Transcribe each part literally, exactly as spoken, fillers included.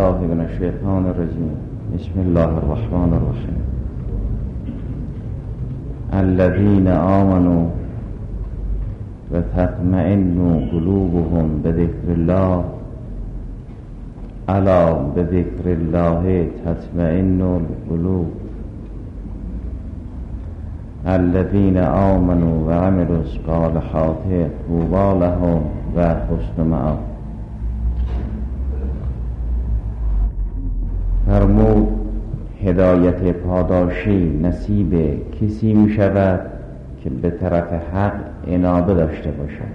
بالله من الشیطان الرجیم. بسم الله الرحمن الرحیم. الذين آمنوا وتطمئن قلوبهم بذكر الله الا بذكر الله تطمئن القلوب. الذين آمنوا وعملوا الصالحات طوبى لهم وحسن مآب. فرمود هدایت پاداشی نصیب کسی می شود که به طرف حق انابه داشته باشد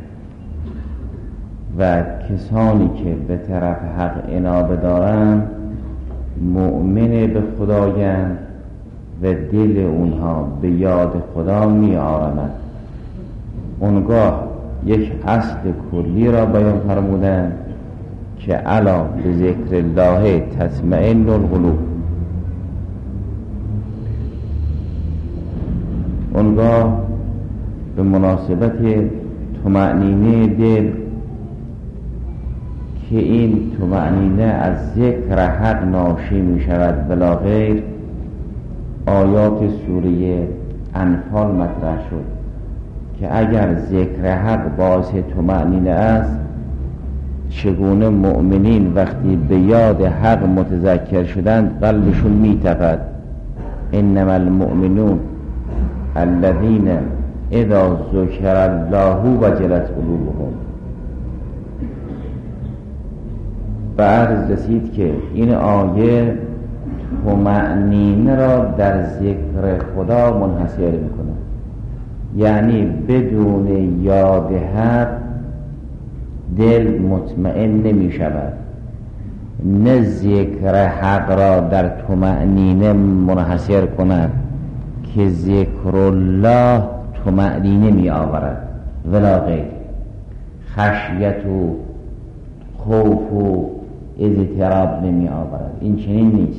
و کسانی که به طرف حق انابه دارند مؤمن به خدایند و دل اونها به یاد خدا می آرمد. اونگاه یک اصل کلی را بیان فرمودند که الا به ذکر الله تطمئن القلوب. اونگاه به مناسبت طمأنینه دل که این طمأنینه از ذکر حق ناشی می شود بلا غیر، آیات سوره انفال مطرح شد که اگر ذکر حق باعث طمأنینه است، چگونه مؤمنین وقتی به یاد حق متذکر شدند قلبشون میتپد. انما المؤمنون الذين اذا ذکر الله وجلت قلوبهم. به عرض رسید که این آیه طمأنینه را در ذکر خدا منحصر میکنه، یعنی بدون یاد حق دل مطمئن نمی شود. نه ذکر حق را در طمأنینه منحصر کند که ذکر الله طمأنینه می آورد ولا غیر. خشیت و خوف و اضطراب نمی آورد. این چنین نیست.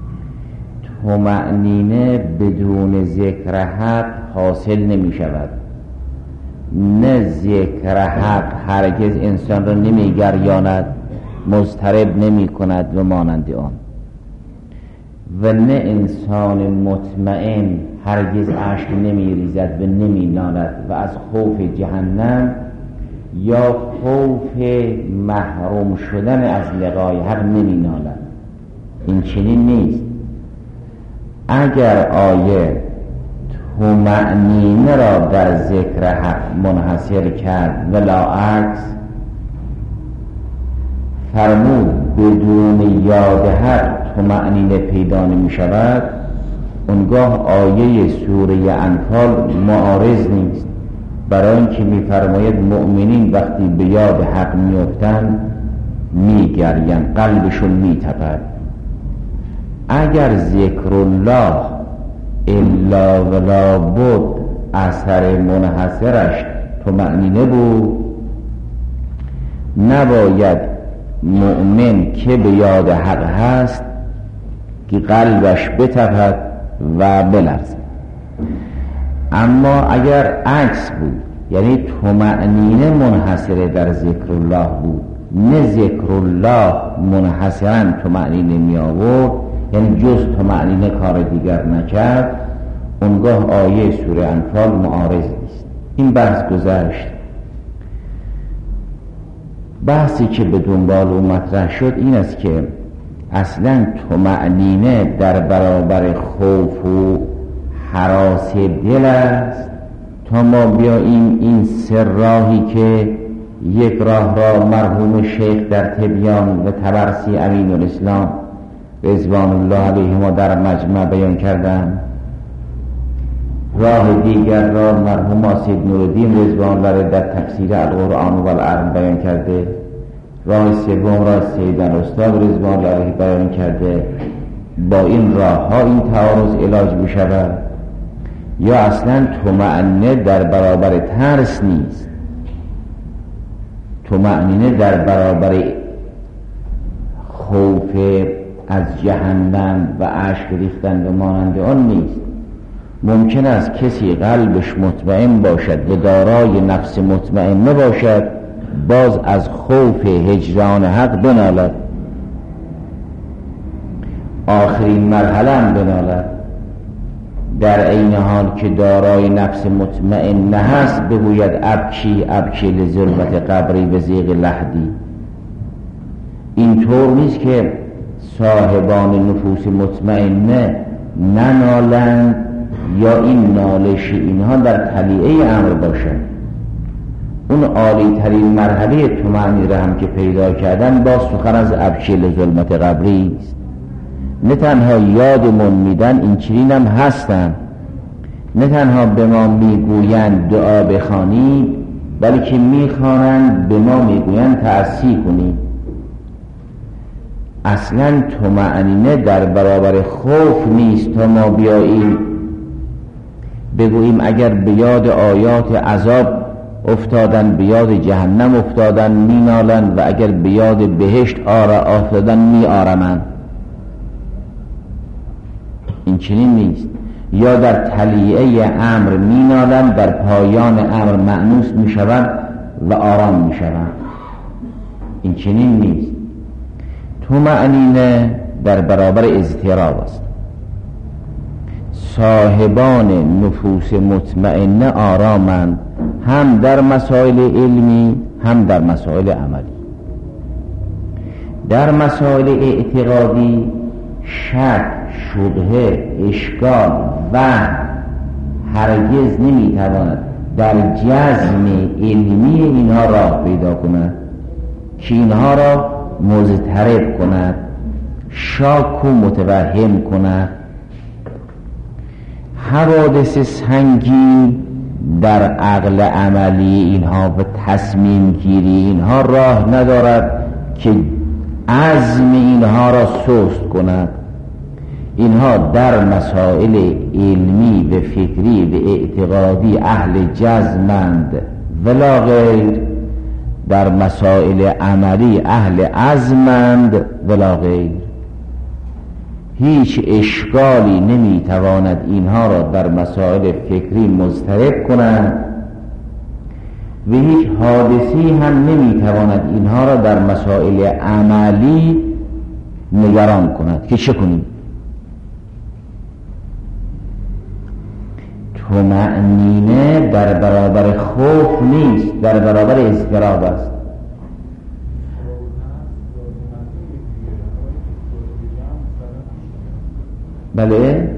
طمأنینه بدون ذکر حق حاصل نمی شود. نه ذکر حق هرگز انسان را نمی گریاند، مضطرب نمی کند و مانند آن، و نه انسان مطمئن هرگز اشک نمی ریزد و نمی نالد و از خوف جهنم یا خوف محروم شدن از لقای حق نمی نالد. این چنین نیست. اگر آیه طمأنینه را در ذکر حق منحصر کرد ولا عکس، فرمود بدون یاد حق طمأنینه پیدا نمی شود، اونگاه آیه سوره انفال معارض نیست، برای اینکه می فرماید مؤمنین وقتی به یاد حق می افتند می گرین، قلبشون می تپد. اگر ذکر الله الا ولا بود اثر منحصرش طمأنینه بود، نباید مؤمن که به یاد حق هست که قلبش بتپد و بلرزد. اما اگر عکس بود، یعنی طمأنینه منحصره در ذکر الله بود، نه ذکر الله منحصرا طمأنینه می آورد، یعنی جز طمأنینه کار دیگر نکرد، اونگاه آیه سوره انفال معارض نیست. این بحث گذشت. بحثی که به دنبال او مطرح شد این است که اصلا طمأنینه در برابر خوف و هراس دل است تا ما بیاییم این سه راهی که یک راه را مرحوم شیخ در تبیان و تبرسی امین الاسلام رضوان الله علیهما در مجمع بیان کردند، راه دیگر را مرحوم آسید نورالدین رضوان الله در تفسیر القرآن و العرب بیان کرده، راه سوم را سید الاستاد رضوان الله علیه بیان کرده. با این راه ها این تعارض علاج بشود. یا اصلا طمأنینه در برابر ترس نیست، طمأنینه در برابر خوف از جهنم و اشک ریختن و مانند آن نیست. ممکن است کسی قلبش مطمئن باشد و دارای نفس مطمئنه باشد، باز از خوف هجران حق بنالد. آخرین مرحله هم بنالد، در عین حال که دارای نفس مطمئنه هست بگوید ابکی ابکی لظلمت قبری به زیغ لحدی. اینطور نیست که صاحبان نفوس مطمئنه ننالند یا این نالش اینها در طلیعه امر باشد. اون عالی ترین مرحله طمأنینه هم که پیدا کردن با سخن از ابکی لظلمت قبری است. نه تنها یادمون میدن، این چنین هم هستن، نه تنها به ما میگویند دعا بخوانید، بلکه میخوانند به ما میگویند تأسی کنید. اصلا طمأنینه در برابر خوف نیست تا ما بیاییم بگوییم اگر به یاد آیات عذاب افتادن به یاد جهنم افتادن مینالن و اگر به یاد بهشت آره افتادن می آرمن. این چنین نیست. یا در طلیعه امر مینالن، در پایان امر مأنوس می شوند و آرام می شوند. این چنین نیست. طمأنینه در برابر اضطراب است. صاحبان نفوس مطمئنه آرامند، هم در مسائل علمی هم در مسائل عملی. در مسائل اعتقادی شک، شبهه، اشکال و هرگز نمیتواند در جزم علمی اینها راه پیدا کند که اینها را مضطرب کند، شاک و متوهم کند. حوادث سنگین در عقل عملی اینها و تصمیم گیری اینها راه ندارد که عزم اینها را سست کند. اینها در مسائل علمی و فکری و اعتقادی اهل جزمند ولا غیر، در مسائل عملی اهل عزمند ولا غیر. هیچ اشکالی نمیتواند اینها را در مسائل فکری مضطرب کند و هیچ حادثی هم نمیتواند اینها را در مسائل عملی نگران کند که چه کنیم. طمأنینه در برابر خوف نیست، در برابر اضطراب است. بله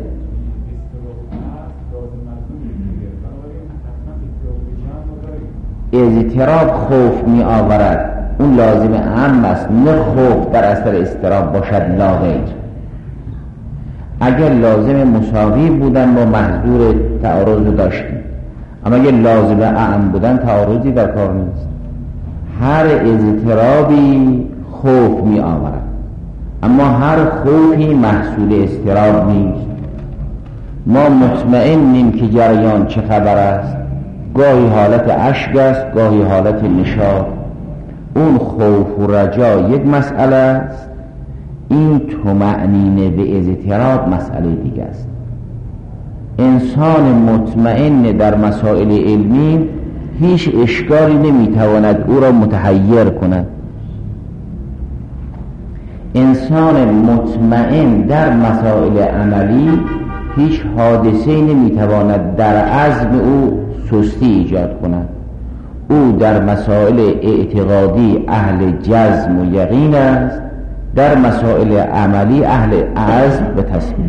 اضطراب خوف می آورد، اون لازم اهم است، نه خوف در اثر اضطراب باشد لا غیر. اگر لازم مساوی بودن ما محظور تعارض داشتیم، اما اگر لازم اهم بودن تعارضی در کار نیست. هر اضطرابی خوف می آورد، اما هر خوفی محصول اضطراب نیست. ما مطمئنیم که جریان چه خبر است، گاهی حالت اشک است، گاهی حالت نشاط. اون خوف و رجا یک مسئله است، این طمأنینه به اضطراب مسئله دیگه است. انسان مطمئن در مسائل علمی هیچ اشکالی نمیتواند او را متحیر کند. انسان مطمئن در مسائل عملی هیچ حادثه‌ای نمیتواند در عزم او سستی ایجاد کند. او در مسائل اعتقادی اهل جزم و یقین است، در مسائل عملی اهل عزم و تصمیم.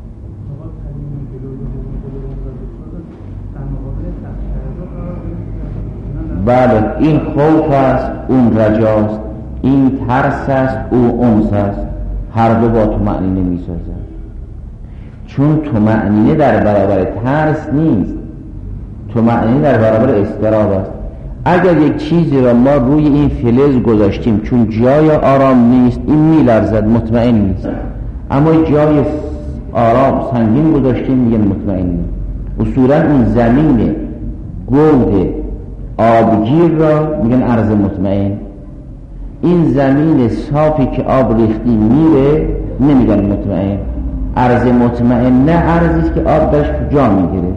بله این خوف است، اون رجاست، این ترس است، او انس است. هر دو با طمأنینه می سازد. چون طمأنینه در برابر ترس نیست، طمأنینه در برابر اضطراب است. اگر یک چیزی را ما روی این فلز گذاشتیم چون جای آرام نیست این می لرزد، مطمئن نیست. اما جای آرام سنگین گذاشتیم میگن مطمئن نیست. اصولا اون زمین گود آبگیر را میگن ارض مطمئن. این زمین صافی که آب ریختی میره نمیگن مطمئن. ارض مطمئن نه ارضیست که آب داشت جا میگیره،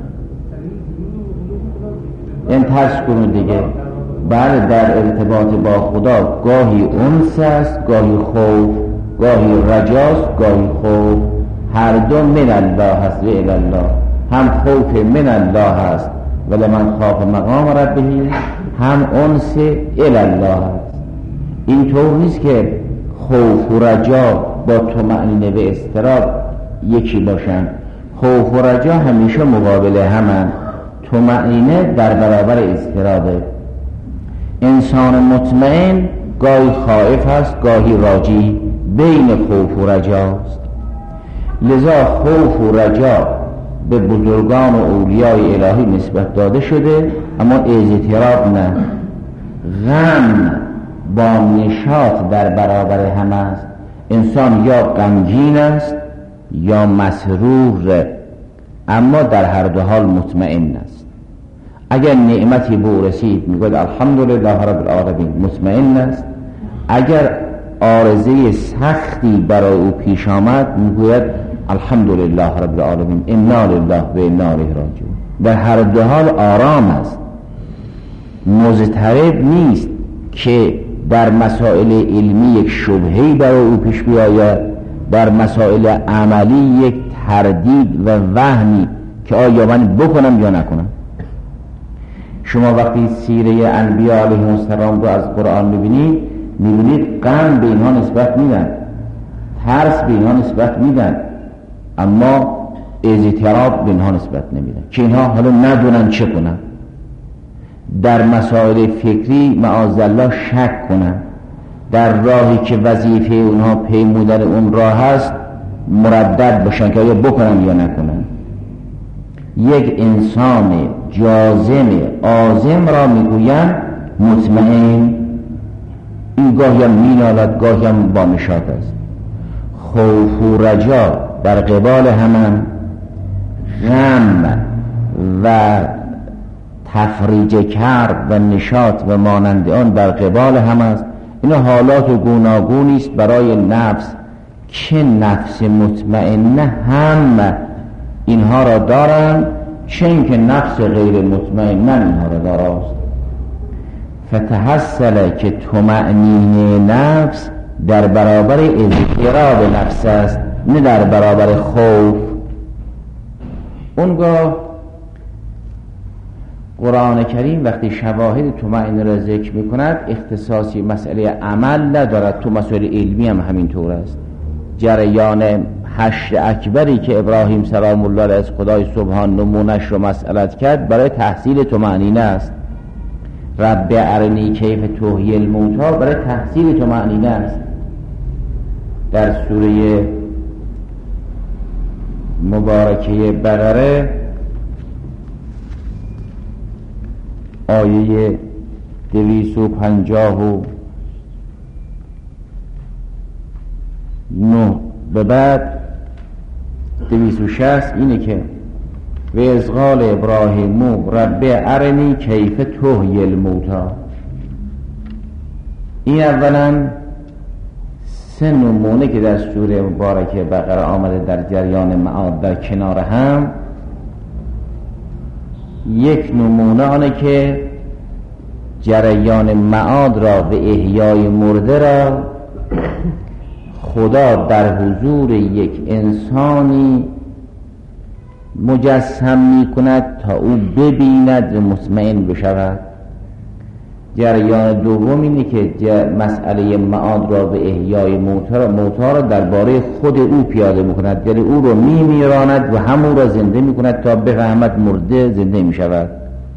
این ترس کنون دیگه. بله در ارتباط با خدا گاهی انس است، گاهی خوف، گاهی رجاست گاهی خوف، هر دو من الله هست و الی الله، هم خوف من الله هست ولی من خاف مقام ربه، هم انس الی الله هست. این طور نیست که خوف و رجا با طمأنینه و اضطراب یکی باشن. خوف و رجا همیشه مقابل همن، طمأنینه در برابر اضطرابه. انسان مطمئن گاهی خائف هست گاهی راجی، بین خوف و رجاست. لذا خوف و رجا به بزرگان و اولیای الهی نسبت داده شده، اما اضطراب نه. غم با نشاط در برابر هم است. انسان یا غمگین است یا مسرور، اما در هر دو حال مطمئن است. اگر نعمتی به او رسید میگوید الحمدلله رب العالمین، مطمئن است. اگر عارضه سختی برای او پیش آمد میگوید الحمدلله رب العالمین، انا لله و انا الیه راجعون. در هر دو حال آرام است، مضطرب نیست که در مسائل علمی یک شبهه‌ای برای او پیش بیاید، در مسائل عملی یک تردید و وهمی که آیا من بکنم یا نکنم. شما وقتی سیره انبیاء علیهم السلام رو از قرآن میبینید، میبینید غم به اینها نسبت میدن، ترس به اینها نسبت میدن، اما اضطراب به اینها نسبت نمیدن که اینها حالا ندونن چه کنن. در مسائل فکری معاذالله شک کنن، در راهی که وظیفه اونها پیمودن اون راه هست مردد باشن که آیا بکنن یا نکنن. یک انسان جازم عازم را میگوین مطمئن، این گاهی هم مینالد گاهی هم با نشاط است. خوف و رجا در قبال همان، غم و تفریج کرد و نشاط و مانند آن در قبال هم است. این حالات گوناگونی است برای نفس که نفس مطمئنه هم اینها را دارند، چه اینکه نفس غیر مطمئنه اینها را داراست. فتحصل که طمأنینه نفس در برابر اضطراب نفس است، نه در برابر خوف. اونگاه قرآن کریم وقتی شواهد طمأنینه را ذکر میکند اختصاصی مسئله عمل ندارد، تو مسئله علمی هم همینطور است. جریان حشر اکبری که ابراهیم سلام الله علیه از خدای سبحان نمونش رو مسئلت کرد برای تحصیل طمأنینه است. رب ارنی کیف تحیی الموتی برای تحصیل طمأنینه است. در سوره مبارکه بقره آیه دویست و پنجاه و نه به بعد دویست و شصت اینه که و از قال ابراهیم رب ارنی کیف تحیی الموتی. این اولا سه نمونه که در سوره مبارکه بقره آمده در جریان معاد در کنار هم. یک نمونه آنه که جریان معاد را و احیای مرده را خدا در حضور یک انسانی مجسم می کند تا او ببیند و مطمئن بشود. جریان دوم اینه که مسئله معاد را به احیای موتی را درباره خود او پیاده می کند، یعنی او را می میراند و همون را زنده می کند تا بفهمد مرده زنده می شود.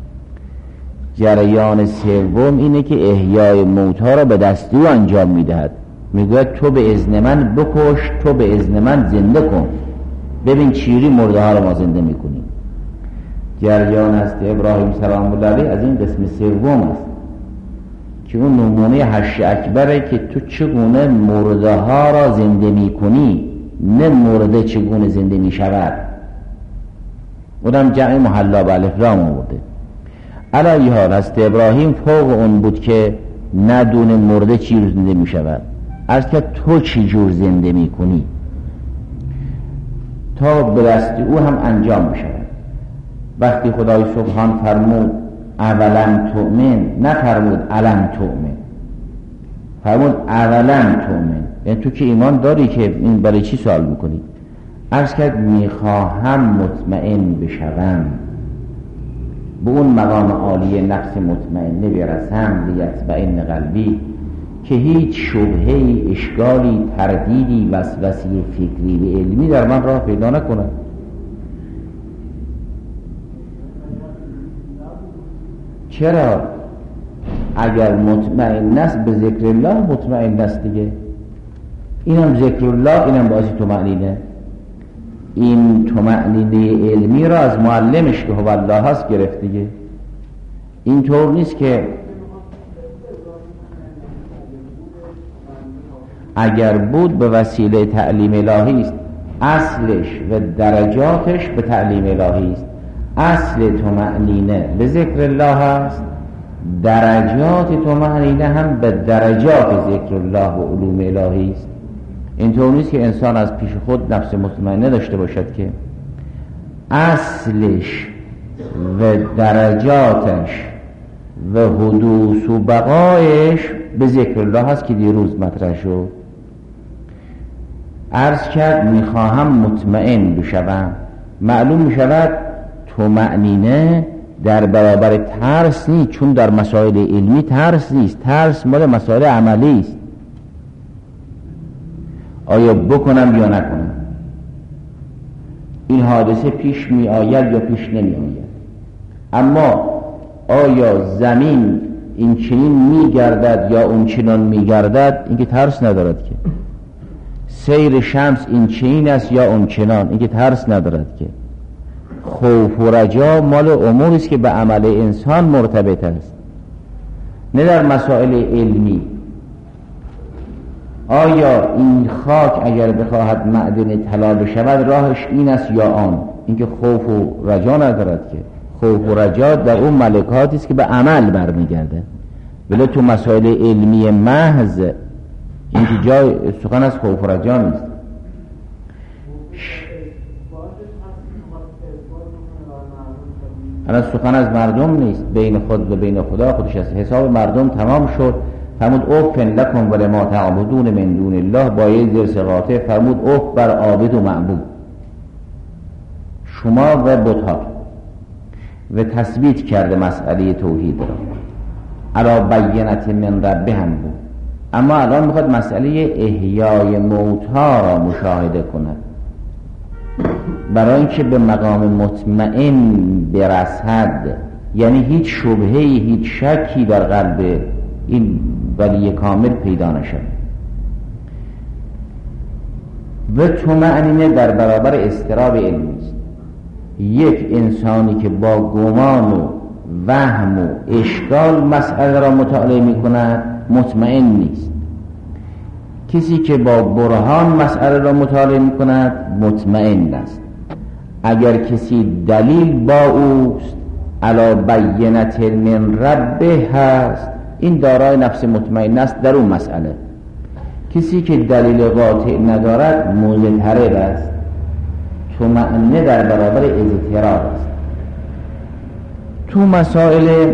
جریان سوم اینه که احیای موتی را به دست او انجام می دهد، می گوید تو به اذن من بکش، تو به اذن من زنده کن، ببین چیری مرده ها را ما زنده می کنیم. جریان است ابراهیم سلام الله علیه از این قسم سوم است که اون نمونه حشر اکبره که تو چگونه مرده ها را زنده می کنی، نه مرده چگونه زنده می شود. اونم جمع محلا به الف لام آورده. علی حال است ابراهیم فوق اون بود که ندونه مرده چی رو زنده می شود، از که تو چی جور زنده می کنی تا به دست او هم انجام می شود. وقتی خدای سبحان فرمود اولم تؤمن، نفرمود علم تؤمن. فرمود اولا تومن، یعنی تو که ایمان داری که این برای چی سوال میکنی؟ عرض کرد میخواهم مطمئن بشوم، به اون مقام عالی نفس مطمئنه برسم، لیطمئن قلبی، که هیچ شبهه‌ای، اشکالی، تردیدی، وسوسه فکری و علمی در من راه پیدا نکنه. چرا؟ اگر مطمئن است به ذکر الله مطمئن است دیگه. اینم ذکر الله، اینم باعث طمأنینه. این طمأنینه علمی را از معلمش که هو الله هست گرفت دیگه. این طور نیست که اگر بود به وسیله تعلیم الهی است، اصلش و درجاتش به تعلیم الهی است. اصل طمأنینه به ذکر الله است، درجات طمأنینه هم به درجات ذکر الله و علوم الهی است. اینطور نیست که انسان از پیش خود نفس مطمئنه داشته باشد، که اصلش و درجاتش و حدوث و بقایش به ذکر الله هست که دیروز مطرح شد. عرض کرد میخواهم مطمئن بشوم. معلوم میشود طمأنینه در برابر ترس نیست، چون در مسائل علمی ترس نیست، ترس مال مسائل عملی است. آیا بکنم یا نکنم، این حادثه پیش می آید یا پیش نمی آید. اما آیا زمین این چنین می گردد یا اون چنان می گردد، این که ترس ندارد که. سیر شمس این چنین است یا اون چنان، این که ترس ندارد که. خوف و رجا مال اموری است که به عمل انسان مرتبط است، نه در مسائل علمی. آیا این خاک اگر بخواهد معدن طلا بشود راهش این است یا آن؟ این که خوف و رجا ندارد که. خوف و رجا در اون ملکاتی است که به عمل برمیگرده، ولی تو مسائل علمی محض این که جای سخن از خوف و رجا نیست. الان سخن از مردم نیست، بین خود و بین خدا خودش است. حساب مردم تمام شد. فرمود اوفن لکم ولما تعبدون من دون الله، با یه زیر سقاطه فرمود اوف بر عابد و معبود، شما و بت‌ها، و تثبیت کرده مسئله توحید را. علی بینت من ربهم بود. اما الان میخواد مسئله احیای موتا را مشاهده کند، برای اینکه به مقام مطمئن برسد. یعنی هیچ شبهه‌ای، هیچ شکی در قلب این ولی کامل پیدا نشد. و طمأنینه در برابر اضطراب علمی است. یک انسانی که با گمان و وهم و اشکال مسئله را مطالعه می کند مطمئن نیست. کسی که با برهان مسئله را مطالعه می کند مطمئن است. اگر کسی دلیل با اوست، علی بینت من ربه هست، این دارای نفس مطمئن است در اون مسئله. کسی که دلیل قاطع ندارد مضطرب است. طمأنینه در برابر اضطراب است. تو مسائل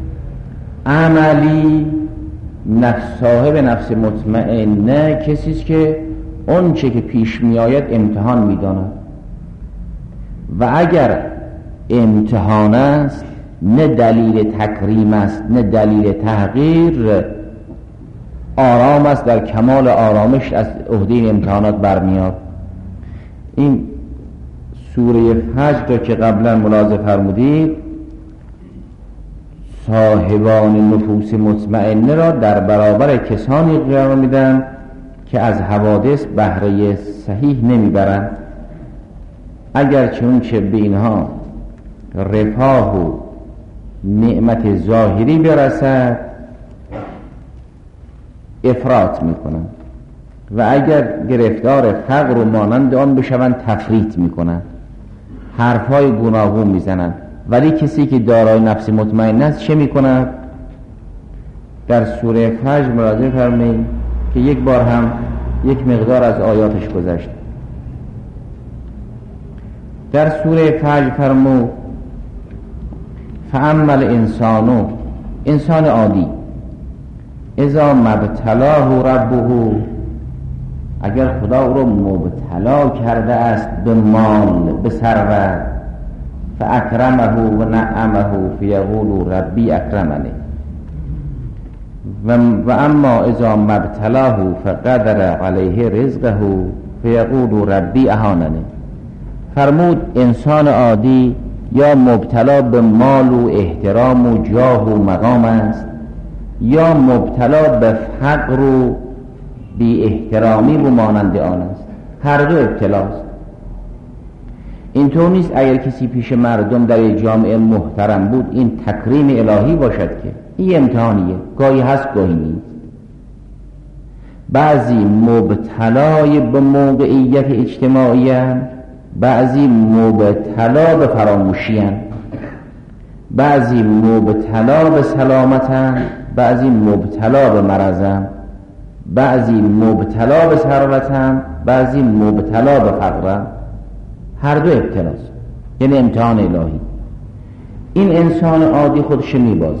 عملی نفس صاحب نفس مطمئنه کسی است که اون چه که پیش می آید امتحان می داند، و اگر امتحان است نه دلیل تکریم است نه دلیل تحقیر، آرام است، در کمال آرامش از عهده این امتحانات برمیاد. این سوره فجر را که قبلا ملاحظه فرمودید، صاحبان نفوس مطمئنه را در برابر کسانی قرار میدن که از حوادث بهره صحیح نمیبرند، اگر چون چه به اینها رفاه و نعمت ظاهری برسد افراط میکنن، و اگر گرفتار فقر و مانند آن بشوند تفریط میکنن، حرفهای گوناگون میزنن. ولی کسی که دارای نفس مطمئن است چه میکند؟ در سوره فجر ملاحظه فرمایید که یک بار هم یک مقدار از آیاتش گذشت. در سوره فجر فرمود فاما الانسان، انسان عادی، اذا مبتلاه ربه، اگر خدا او را مبتلا کرده است به مال، به ثروت، فاکرمه و نعمه فیقول ربی اکرمنی، و اما اذا مبتلاه فقدر علیه رزقه فیقول ربی اهاننی. فرمود انسان عادی یا مبتلا به مال و احترام و جاه و مقام است، یا مبتلا به فقر و بی احترامی و مانند آن است. هر دو ابتلاست. اینطور نیست اگر کسی پیش مردم در یک جامعه محترم بود این تکریم الهی باشد، که این امتحانیه، گاهی هست گاهی نیست. بعضی مبتلای به موقعیت اجتماعی هستند، بعضی مبتلا به فراموشی هستند، بعضی مبتلا به سلامت هستند، بعضی مبتلا به مرض هستند، بعضی مبتلا به ثروت هستند، بعضی مبتلا به فقر هستند. هر دو ابتلاست، یعنی امتحان الهی. این انسان عادی خودش میبازه.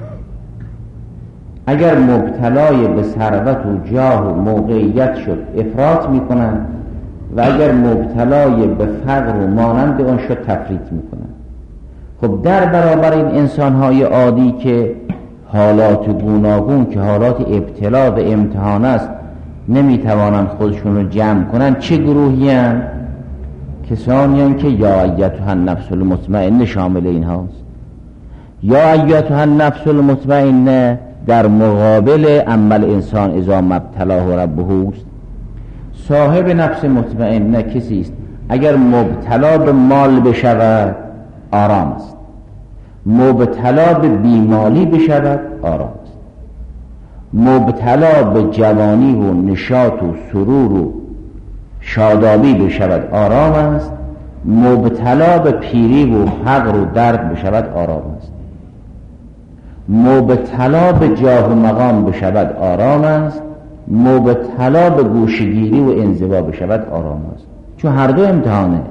اگر مبتلای به ثروت و جاه و موقعیت شد افراط میکنن، و اگر مبتلای به فقر و مانند آن شد تفریط میکنن. خب در برابر این انسانهای عادی که حالات گوناگون که حالات ابتلا و امتحان است نمیتوانند خودشون رو جمع کنن، چه گروهی هستند؟ کسانی هستند که یا ایتها النفس المطمئنه شامل این هاست. یا ایتها النفس المطمئنه در مقابل اما الانسان اذا مبتلاه ربه است. صاحب نفس مطمئنه کسی است اگر مبتلا به مال بشود آرام است، مبتلا به بیمالی بشود آرام است، مبتلا به جوانی و نشاط و سرور و شادابی بشود آرام است، مبتلا به پیری و فقر و درد بشود آرام است، مبتلا به جاه و مقام بشود آرام است، مبتلا به گوشگیری و انزوا بشود آرام است. چون هر دو امتحانه.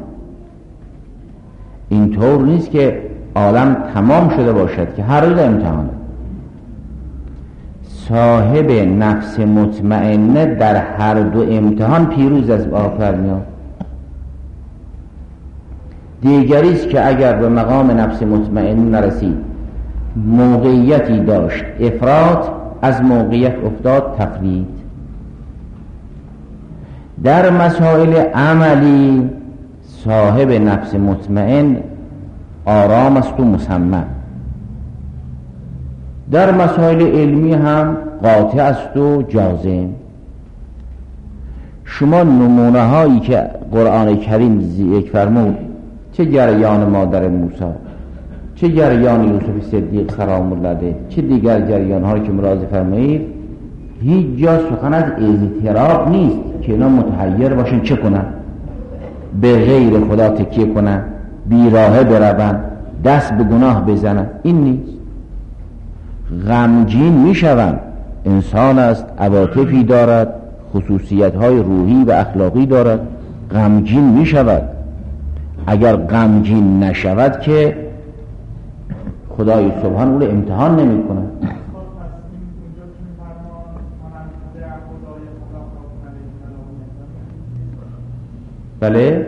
اینطور نیست که عالم تمام شده باشد، که هر دو امتحانه. صاحب نفس مطمئنه در هر دو امتحان پیروز از آفرینان. دیگری است که اگر به مقام نفس مطمئن نرسید، موقعیتی داشت افراط، از موقعیت افتاد تفرید. در مسائل عملی صاحب نفس مطمئن آرام است و مسمع، در مسائل علمی هم قاطع است و جازم. شما نمونه هایی که قرآن کریم ذکر فرمود، چه جریان مادر موسی، چه جریان یوسف صدیق سلام الله علیه، چه دیگر جریان هایی که ملاحظه فرمایید، هیچ جا سخن از اضطراب نیست که اینا متحیر باشن چه کنن، به غیر خدا تکیه کنن، بیراهه برون، دست به گناه بزنن. این نیست. غمگین میشوند. انسان است، عواطفی دارد، خصوصیت های روحی و اخلاقی دارد، غمگین میشود. اگر غمگین نشود که خدای سبحان او رو امتحان نمی کنه. بله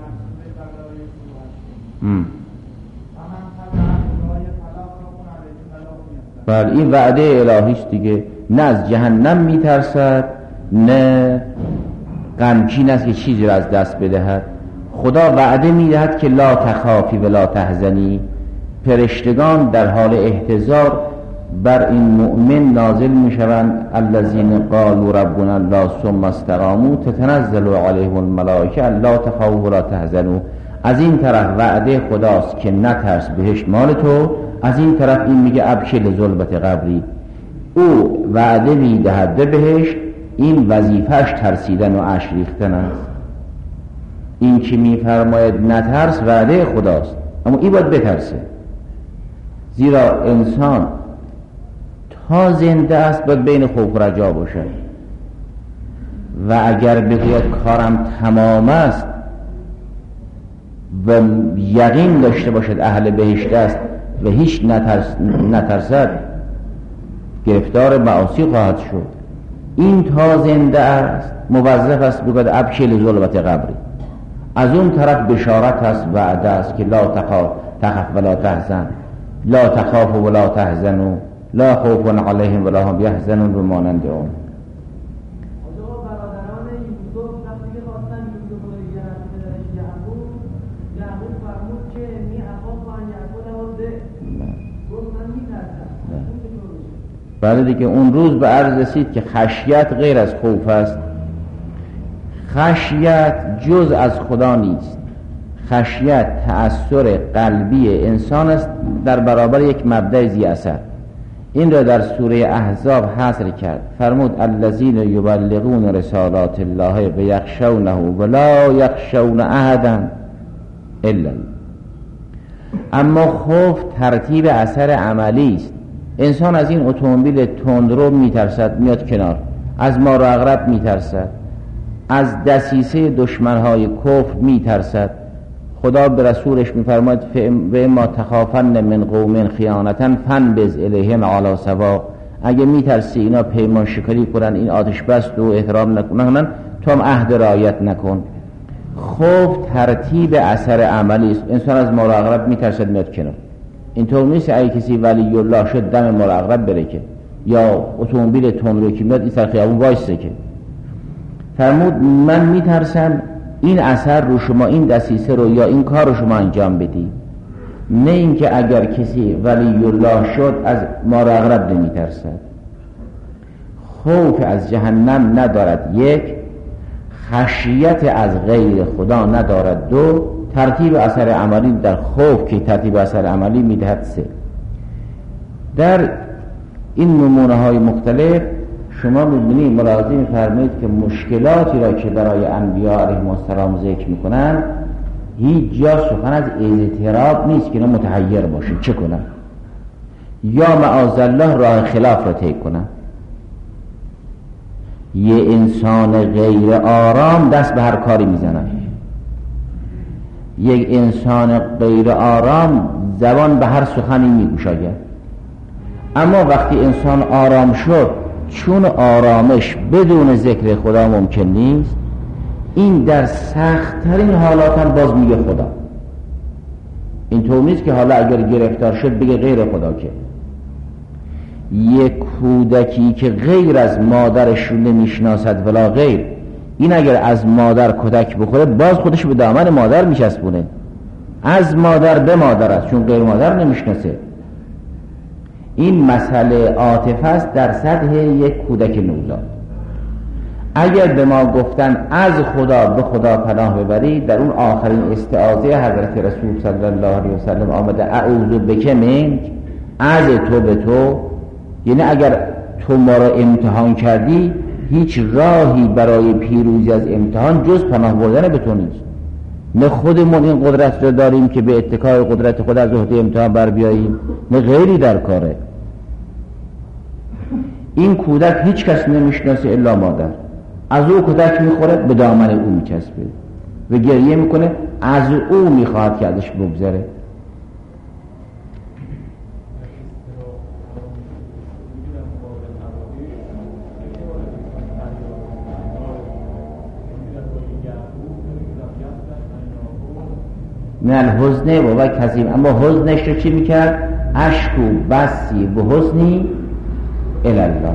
ام. بله این وعده الهی است دیگه. نه از جهنم میترسد، نه غمگین است که چیزی را از دست بدهد. خدا وعده میدهد که لا تخافی و لا تحزنی. فرشتگان در حال احتضار بر این مؤمن نازل میشوند. الذین قالوا ربنا الله ثم استقاموا تتنزل علیهم الملائکه الا تخافوا ولا تحزنوا. از این طرف وعده خداست که نترس، بهشت مال تو. از این طرف این میگه ابشر لظلمت قبری. او وعده میدهد به بهشت، این وظیفهش ترسیدن و اشک ریختن است. این که میفرماید نترس وعده خداست، اما این باید بترسه. زیرا انسان تا زنده است باید بین خوف و رجا باشد، و اگر بگوید کارم تمام است و یقین داشته باشد اهل بهشت است و هیچ نترس نترسد، گرفتار معاصی خواهد شد. این تا زنده است موظف است بگوید ابشر لظلمت قبری. از اون طرف بشارت است، وعده است که لا تخاف تخف ولا تحزن، لا تخاف ولا تحزنوا لا خوف علیهم ولا هم یحزنون و مانند اون. بله دیگه اون روز به عرض رسید که خشیت غیر از خوف است. خشیت جز از خدا نیست. خشیت تأثیر قلبی انسان است در برابر یک مبدأ ذی اثر. این را در سوره احزاب حصر کرد، فرمود الذین یبلغون رسالات الله و یخشونه ولا یخشون احدا الا. اما خوف ترتیب اثر عملی است. انسان از این اتومبیل تندرو میترسد، میاد کنار. از مار و عقرب میترسد، از دسیسه دشمنهای کفر میترسد. خدا به رسولش میفرماید و اما تخافن من قوم خیانتا فانبذ الیهم علی سواء. اگه میترسی اینا پیمان شکاری کنن، این آتش بست و احترام نکنن، تو هم عهد رعایت نکن. خوف ترتیب اثر عملی است. انسان از مار و عقرب میترسد، میاد کنار. اینطور نیست اگه کسی ولی الله شد دم مار و عقرب بره که، یا اتومبیل تندرو که میاد این سر خیابون وایسه که. فرمود من میترسم این اثر رو شما، این دسیسه رو یا این کار رو شما انجام بدی. نه اینکه اگر کسی ولی الله شد از مار و عقرب نمیترسد. خوف از جهنم ندارد یک، خشیت از غیر خدا ندارد دو، ترتیب اثر عملی در خوف که ترتیب اثر عملی میدهد سه. در این نمونه های مختلف شما می‌بینید ملاحظه می‌فرمایید که مشکلاتی را که برای انبیاء علیهم السلام ذکر می‌کنن هیچ جا سخن از اضطراب نیست که اینا متحیر باشه چه کنن یا معاذالله راه خلاف را طی کنن. یه انسان غیر آرام دست به هر کاری میزنن. یک انسان غیر آرام زبان به هر سخنی میگوشاید. اما وقتی انسان آرام شد، چون آرامش بدون ذکر خدا ممکن نیست، این در سخت‌ترین حالات هم باز میگه خدا. اینطور نیست که حالا اگر گرفتار شد بگه غیر خدا. که یک کودکی که غیر از مادرش رو نمیشناسد ولا غیر، این اگر از مادر کودک بخوره باز خودش به دامن مادر میچسبونه. از مادر به مادر است، چون غیر مادر نمیشناسه. این مسئله عاطفه است در سطح یک کودک نوزاد. اگر به ما گفتن از خدا به خدا پناه ببری، در اون آخرین استعاذه حضرت رسول صلی الله علیه وسلم آمده اعوذ بک منک، از تو به تو، یعنی اگر تو ما را امتحان کردی هیچ راهی برای پیروزی از امتحان جز پناه بردن به تو نیست. نه خودمون این قدرت را داریم که به اتکای قدرت خود از عهده امتحان بر بیاییم، نه غیری در کاره. این کودک هیچ کس نمیشناسه الا مادر. از او کودک میخوره به دامن او میچسبه و گریه میکنه، از او میخواهد که ازش بگذره. نه الحزنه و کظیم، اما حزنش رو چی میکرد؟ اشکو بسی به حزنی الالله.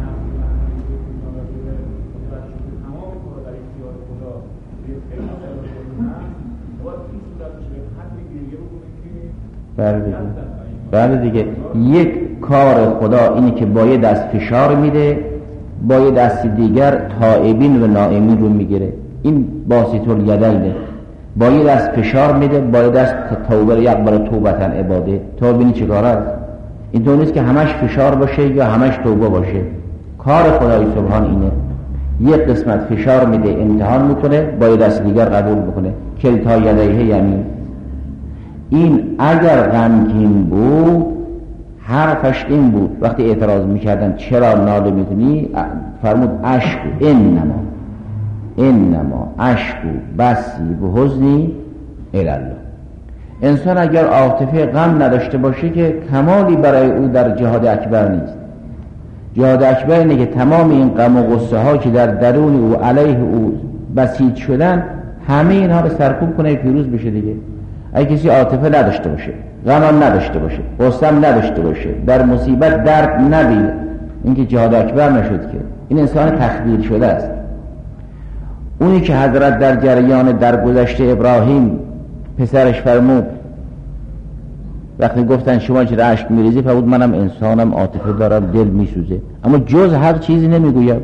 بله دیگه. بله دیگه یک کار خدا اینی که با یه دست فشار میده، با یه دست دیگر تائبین و نائمین رو میگیره. این باسط الیدینه، با یه دست فشار میده، با یه دست توبه یقبل توبتن عباده. تو ببینی چه کار است. این تو نیست که همش فشار باشه یا همش توبه باشه. کار خدای سبحان اینه، یک قسمت فشار میده امتحان میکنه، با یه دست دیگر قبول بکنه. کلتا یدیه یمین. این اگر غمگین بود حرفش این بود وقتی اعتراض میکردن چرا ناله میکنی، فرمود اشک انما انما اشکو بسی به حزنی الالله. انسان اگر عاطفه غم نداشته باشه که کمالی برای او در جهاد اکبر نیست. جهاد اکبر اینه که تمام این غم و غصه ها که در درون او علیه او بسیج شدن همه اینها رو سرکوب کنه پیروز بشه دیگه. اگه کسی عاطفه نداشته باشه، غم هم نداشته باشه، غصه هم نداشته باشه، در مصیبت درد نبینه، این که جهاد اکبر نشد که، این انسان تخدیر شده است. اونی که حضرت در جریان درگذشته ابراهیم پسرش فرمود وقتی گفتن شما چرا اشک میریزی، فرمود منم انسانم، عاطفه دارم، دل میسوزه، اما جز هر چیزی نمیگویم.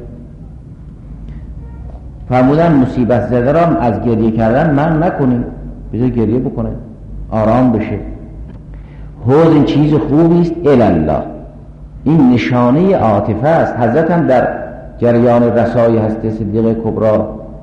فرمودن مصیبت زده را از گریه کردن من نکنیم، بذار گریه بکنه آرام بشه. حوض این چیز خوبی است الالله، این نشانه عاطفه است. حضرت هم در جریان رسای هست صدیقه کبری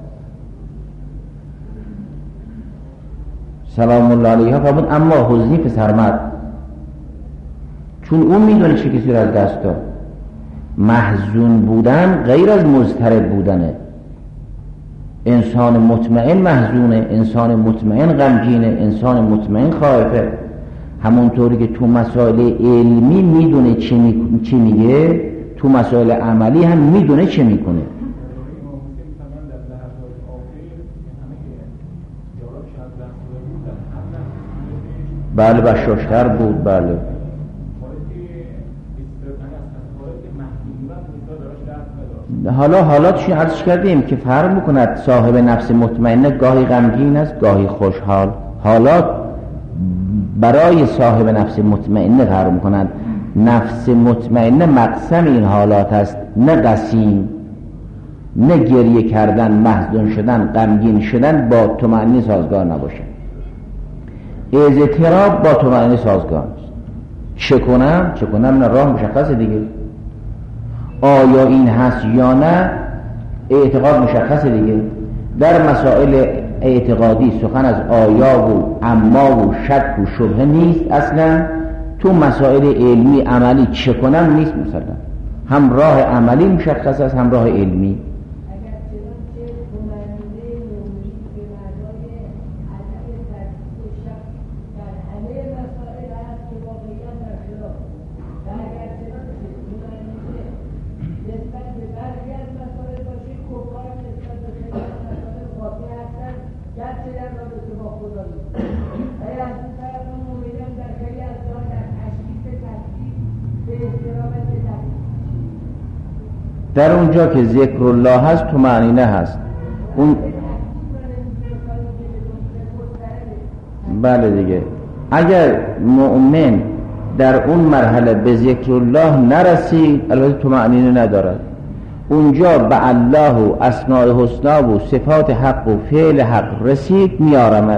سلام الله علیها فرمود اما حزنی پسر مرد، چون اون میدونه چه کسی را از دست داد. محزون بودن غیر از مضطرب بودنه. انسان مطمئن محزونه، انسان مطمئن غمگینه، انسان مطمئن خائفه. همونطوری که تو مسائل علمی میدونه چه می... چه میگه، تو مسائل عملی هم میدونه چه میکنه. بله بشاشتر بود. بله حالا حالاتش عرض کردیم که فرق میکند. صاحب نفس مطمئنه گاهی غمگین است گاهی خوشحال. حالات برای صاحب نفس مطمئنه فرق میکنند. نفس مطمئنه مقسم این حالات است، نه قسیم، نه گریه کردن، محزون شدن، غمگین شدن با طمأنینه سازگار نباشه. اضطراب با طمأنینه سازگار نیست. چه کنم چه کنم نه راه مشخصه دیگه. آیا این هست یا نه اعتقاد مشخصه دیگه. در مسائل اعتقادی سخن از آیا و اما و شک و شبهه نیست اصلا. تو مسائل علمی عملی چه کنم نیست مثلا. هم راه عملی مشخص است هم راه علمی. در اونجا که ذکر الله هست طمأنینه هست. اون بله دیگه. اگر مؤمن در اون مرحله به ذکر الله نرسید البته طمأنینه ندارد. اونجا به الله و اسماء الحسنا و صفات حق و فعل حق رسید میارمد.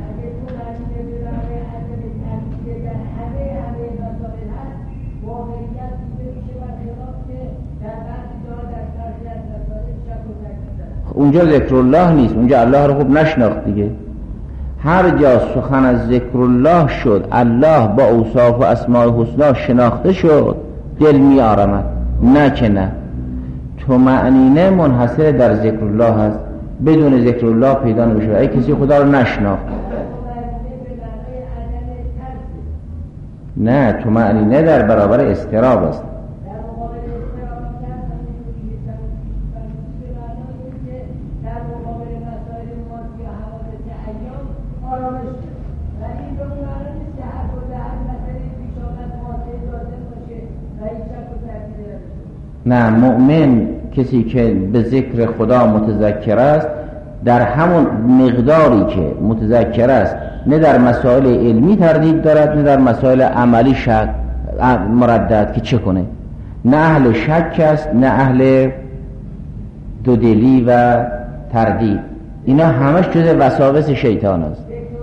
اونجا ذکر الله نیست، اونجا الله رو خوب نشناخت دیگه. هر جا سخن از ذکر الله شد، الله با اوصاف و اسماء الحسنا شناخته شد، دل می آرامد. نه که نه، طمأنینه منحصر در ذکر الله هست، بدون ذکر الله پیدا نمیشه. ای کسی خدا رو نشناخت. نه، طمأنینه در برابر اضطراب است. نه، مؤمن کسی که به ذکر خدا متذکر است در همون مقداری که متذکر است، نه در مسائل علمی تردید دارد نه در مسائل عملی شک مردد که چه کنه. نه اهل شک است نه اهل دودلی و تردید. اینا همش جز وساوس شیطان است.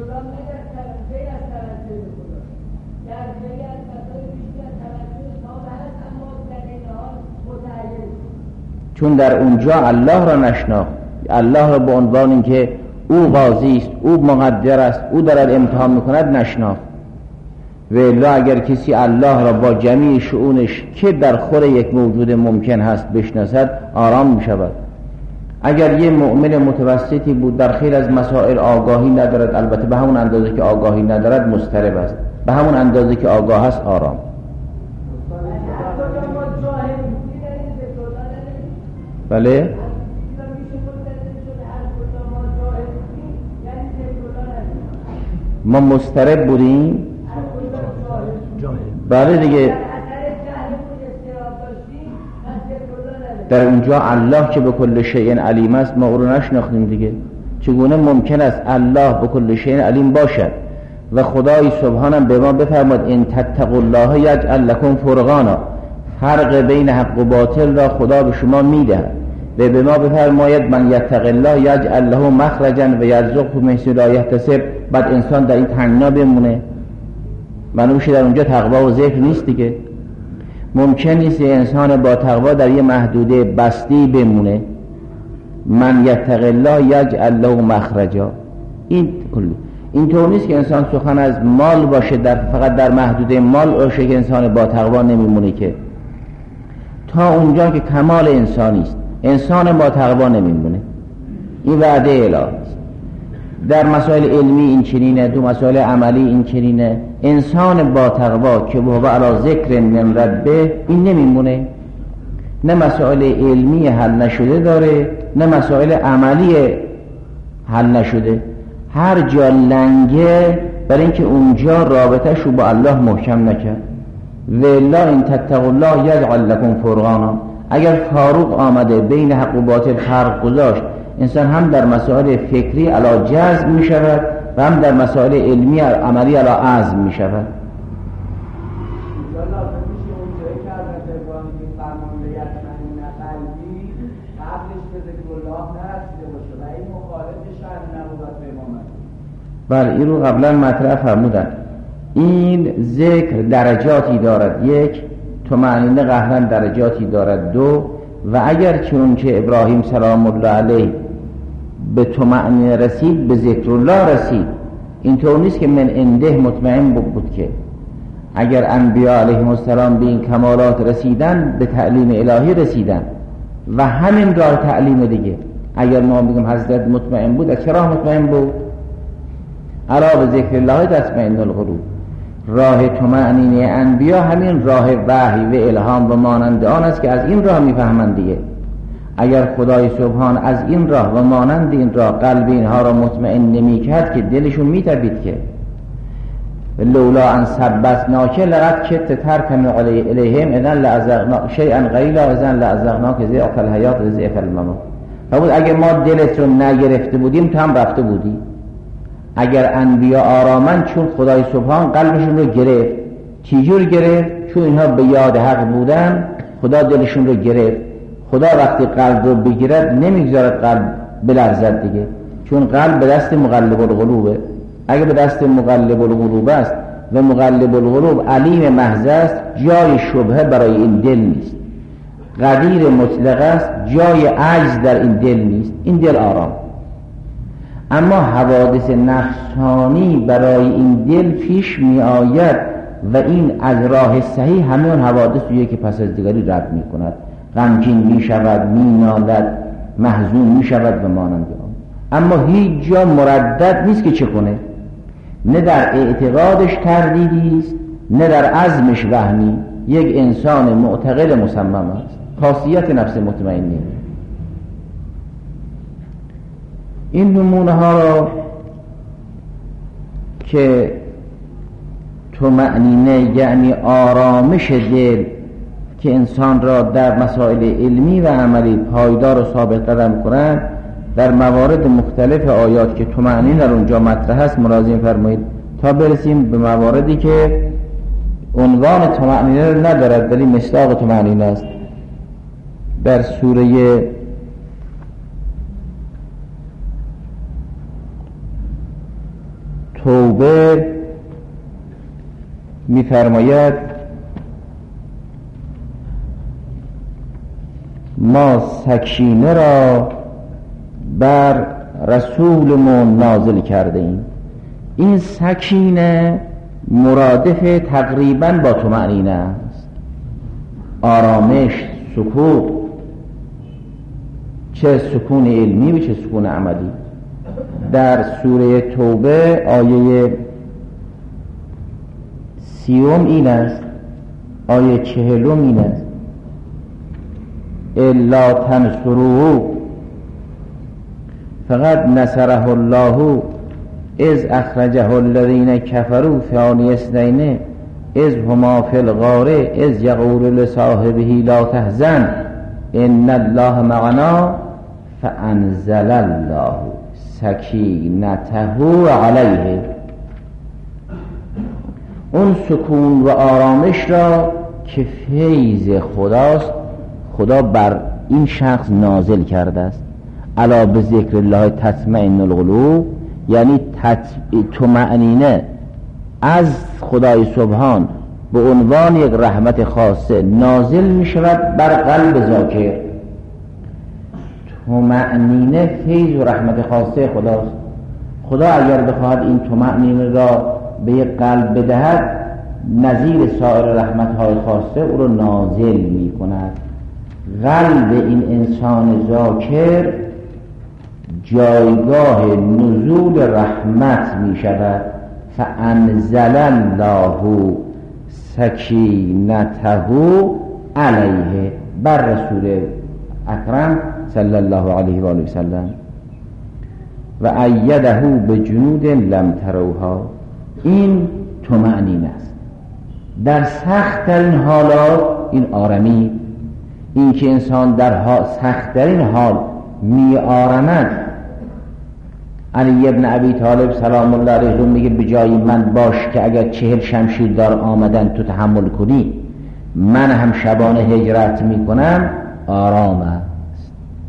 چون در اونجا الله را نشناخت، الله را به عنوان اینکه او قاضی است، او مقدر است، او دارد امتحان میکند نشناخت. و الا اگر کسی الله را با جمیع شؤونش که در خور یک موجود ممکن هست بشناسد، آرام میشود. اگر یه مؤمن متوسطی بود در خیلی از مسائل آگاهی ندارد، البته به همون اندازه که آگاهی ندارد مضطرب است، به همون اندازه که آگاه است آرام. بله ما مضطرب بودیم بله دیگه در اونجا الله که به کل شیء علیم است ما او رو نشناختیم دیگه. چگونه ممکن است الله به کل شیء علیم باشد و خدای سبحانه به ما بفرماد ان تتقوا الله یجعل لکم فرقانا، فرق بین حق و باطل را خدا به شما میدهد و به ما بفرماید من یتق الله یجعل له مخرجا و یرزقه من حیث لا یحتسب. بعد انسان در این تنگنا بمونه، معلوم میشه در اونجا تقوا و ذکر نیست دیگه. ممکن نیست انسان با تقوا در یه محدوده بستی بمونه. من یتق الله یجعل له مخرجا، این کلی اینطور نیست که انسان سخن از مال باشه، در فقط در محدوده مال باشه که انسان با تقوا نمیمونه، که تا اونجا که کمال انسانی است انسان با تقوا نمیمونه. این وعده الهی است. در مسائل علمی این چنینه، دو مسائل عملی این چنینه. انسان با تقوا که هو علی ذکر من ربه این نمیمونه، نه مسائل علمی حل نشده داره نه مسائل عملی حل نشده. هر جا لنگه برای اینکه اونجا رابطه شو با الله محکم نکرد. والله ان تتقوا الله یجعل لکم فرقانا، اگر فاروق آمده بین حق و باطل فرق گذاشت، انسان هم در مسائل فکری علی جزم می شود و هم در مسائل علمی عملی علی عزم می شود. بله این رو قبلا مطرح فرمودن. این ذکر درجاتی دارد، یک طمأنینه قهرا درجاتی دارد، دو و اگر چون که ابراهیم سلام الله علیه به طمأنینه رسید به ذکر الله رسید. اینطور نیست که من عنده مطمئن بود که اگر انبیاء علیهم السلام به این کمالات رسیدن به تعلیم الهی رسیدن و همین راه تعلیم دیگه. اگر ما بگیم حضرت مطمئن بود، از چه راه مطمئن بود؟ الا به ذکر الله تطمئن القلوب. راه طمأنینه انبیا همین راه وحی و الهام و مانند آن است که از این راه میفهمند دیگه. اگر خدای سبحان از این راه و مانند این راه قلب اینها را مطمئن نمی کرد که دلشون میتبید که لولا ان ثبتناک لقد کدت ترکن الیهم اذا لازغنا شیئا قلیلا اذا لازغناک ضعف الحیات و ضعف الممات. فرمود اگه ما دلت رو نگرفته بودیم تو هم رفته بودی. اگر انبیا آرامن چون خدای سبحان قلبشون رو گرفت. چجور گرفت؟ چون اینها به یاد حق بودن خدا دلشون رو گرفت. خدا وقتی قلب رو بگیرد نمیگذارد قلب بلرزد دیگه، چون قلب به دست مقلب القلوبه. اگه به دست مقلب القلوب است و مقلب القلوب علیم محض است، جای شبهه برای این دل نیست. قدیر مطلق است، جای عجز در این دل نیست. این دل آرام. اما حوادث نفسانی برای این دل پیش می آید و این از راه صحیح همه اون حوادث رویه که پس از دیگری رد می کند. غمگین می شود، می نالد، محزون می شود و مانند آن. اما هیچ جا مردد نیست که چه کنه. نه در اعتقادش تردیدی است نه در عزمش وهمی. یک انسان معتقد مصمم است. خاصیت نفس مطمئنه. این نمونه ها را که طمأنینه یعنی آرامش دل که انسان را در مسائل علمی و عملی پایدار و ثابت قدم کنند، در موارد مختلف آیات که طمأنینه در اونجا مطرح است ملاحظه فرمایید تا برسیم به مواردی که عنوان طمأنینه را ندارد ولی مصداق طمأنینه است. در سوره توبه می‌فرماید ما سکینه را بر رسولمون نازل کرده ایم. این سکینه مرادف تقریباً با طمأنینه است. آرامش، سکون، چه سکون علمی و چه سکون عملی. در سوره توبه آیه سیوم این است، آیه چهلم این است الا تنصروه فقد نصره الله اذ اخرجه الذین کفروا ثانی اثنین اذ هما فی الغار اذ یقول لصاحبه لا تحزن ان الله معنا فانزل الله سکینته علیه. اون سکون و آرامش را که فیض خداست خدا بر این شخص نازل کرده است. الا به ذکر الله تطمئن القلوب، یعنی طمأنینه از خدای سبحان به عنوان یک رحمت خاصه نازل می شود بر قلب ذاکر. طمأنینه فیض و رحمت خاصه خداست. خدا اگر بخواهد این طمأنینه را به یک قلب بدهد نظیر سایر رحمت‌های خاصه او را نازل می کند. قلب این انسان ذاکر جایگاه نزول رحمت می شود. فانزل الله سکینته علیه، بر رسول اکرم صلی الله علیه و آله و سلم. و ایده به جنود لم تروها. این طمأنینه است در سخت ترین حالات. این آرامی، این که انسان در سخت ترین حال می آرامد. علی ابن ابی طالب سلام الله علیه میگه به جای من باش که اگر چهل شمشیردار آمدن تو تحمل کنی، من هم شبانه هجرت می کنم. آرام است.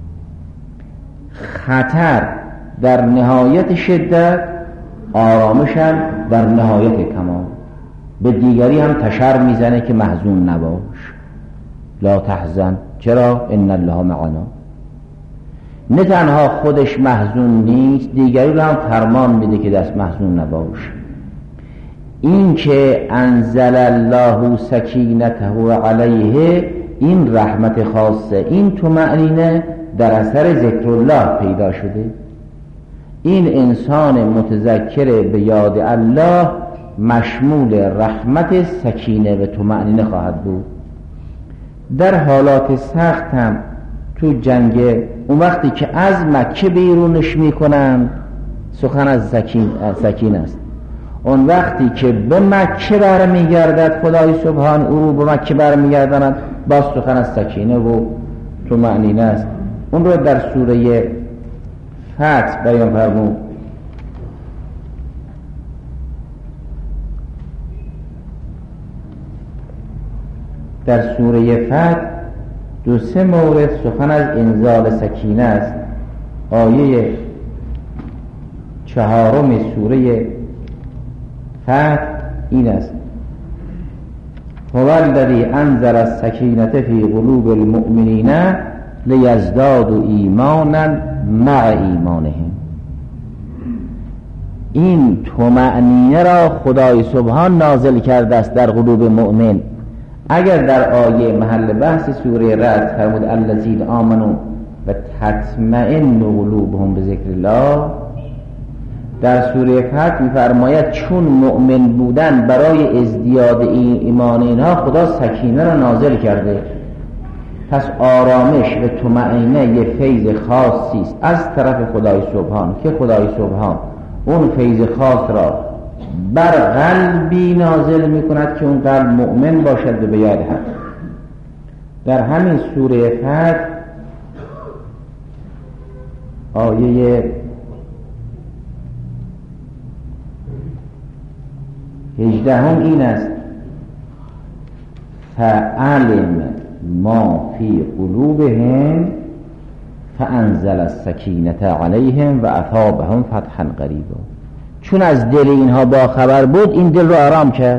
خطر در نهایت شدت، آرامش هم در نهایت کمال. به دیگری هم تشر میزنه که محزون نباش، لا تحزن. چرا؟ ان الله معنا. نه تنها خودش محزون نیست، دیگری رو هم فرمان میده که دست محزون نباش. این که انزل الله سکینته علیه، این رحمت خاصه، این طمأنینه در اثر ذکر الله پیدا شده. این انسان متذکر به یاد الله مشمول رحمت، سکینه و طمأنینه خواهد بود. در حالات سخت هم تو جنگ، اون وقتی که از مکه بیرونش میکنن، سخن از سکین سکین است. اون وقتی که به مکه برمیگردد خدای سبحان او رو به مکه برمیگرداند، باز سخن از سکینه و طمأنینه است. اون رو در سوره فتح بیان فرمود. در سوره فتح دو سه مورد سخن از انزال سکینه است. آیه چهارم سوره فتح این است: هو الذی انزل السکینة فی قلوب المؤمنین لیزدادوا ایمانا مع ایمانهم. این طمأنینه را خدای سبحان نازل کرده است در قلوب مؤمن. اگر در آیه محل بحث سوره رعد فرمود الذین آمنوا و تطمئن قلوبهم بذکر الله، در سوره فتح می‌فرماید چون مؤمن بودن برای ازدیاد ایمان اینها خدا سکینه را نازل کرده. پس آرامش و طمأنینه یه فیض خاصی است از طرف خدای سبحان که خدای سبحان اون فیض خاص را بر قلبی نازل می کند که اون قلب مؤمن باشد و به یاد حق. در همین سوره فتح آیه هجدهم این است: فعلم ما فی قلوبهم فانزل السکینة علیهم و اثابهم فتحا قریبا. چون از دل اینها با خبر بود، این دل رو آرام کرد.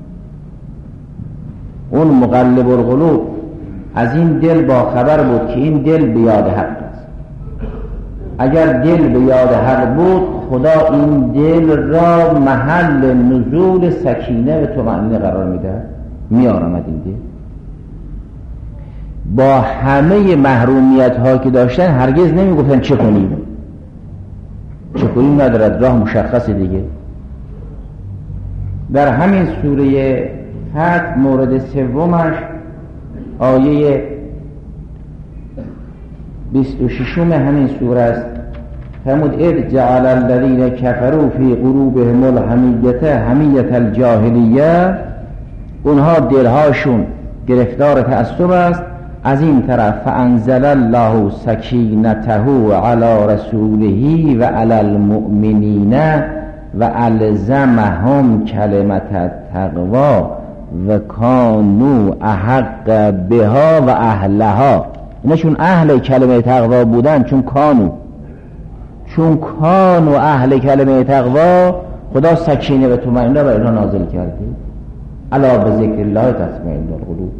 اون مقلب القلوب از این دل با خبر بود که این دل به یاد حق است. اگر دل به یاد حق بود، خدا این دل را محل نزول سکینه و طمأنینه قرار میده، میارمد این دل. با همه محرومیت ها که داشتن هرگز نمیگفتن چه کنیم، چه کنیم ندارد، راه مشخص دیگه. در همین سوره فتح مورد سومش آیه بیست و ششم همین سوره است. فرمود اذ جعل الذین کفروا فی قلوبهم الحمیة حمیة الجاهلیه، اونها دلهاشون گرفتار تعصب است. از این طرف فانزل الله سکینته علی رسوله و علی المؤمنین و الزمهم کلمة التقوا و کانوا احق بها و اهلها. اینا چون اهل کلمه تقوا بودن، چون کانو چون کانو اهل کلمه تقوا، خدا سکینه و طمأنینه بر اینها نازل کرده. الا بذکر الله تطمئن القلوب.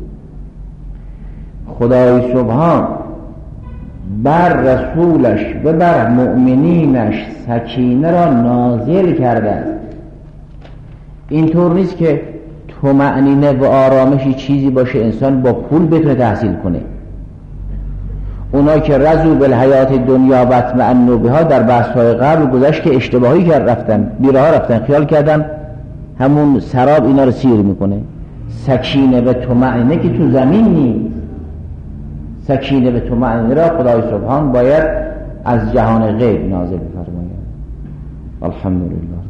خدای سبحان بر رسولش و بر مؤمنینش سکینه را نازل کرده است. اینطور نیست که طمأنینه و آرامشی چیزی باشه انسان با پول بتونه تحصیل کنه. اونا که رضوا بالحیات دنیا و اطمئنوا بها در بحث‌های قبل گذشت که اشتباهی کرد، رفتن بیراه رفتن، خیال کردن همون سراب اینا رو سیر میکنه. سکینه و طمأنینه که تو زمین نیست. سکینه و طمأنینه را خدای سبحان باید از جهان غیب نازل بفرماید. الحمدلله.